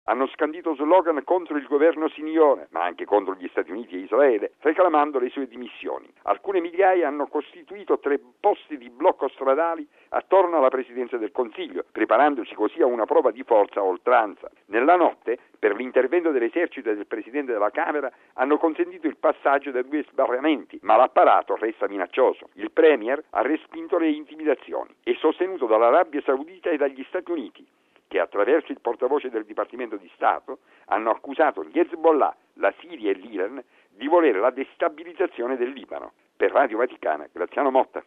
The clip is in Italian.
Hanno scandito slogan contro il governo Siniora, ma anche contro gli Stati Uniti e Israele, reclamando le sue dimissioni. Alcune migliaia hanno costituito 3 posti di blocco stradali attorno alla Presidenza del Consiglio, preparandosi così a una prova di forza a oltranza. Nella notte, per l'intervento dell'esercito e del Presidente della Camera, hanno consentito il passaggio da 2 sbarramenti, ma l'apparato resta minaccioso. Il Premier ha respinto le intimidazioni e sostenuto dall'Arabia Saudita e dagli Stati Uniti, che attraverso il portavoce del Dipartimento di Stato hanno accusato gli Hezbollah, la Siria e l'Iran di volere la destabilizzazione del Libano. Per Radio Vaticana, Graziano Motta.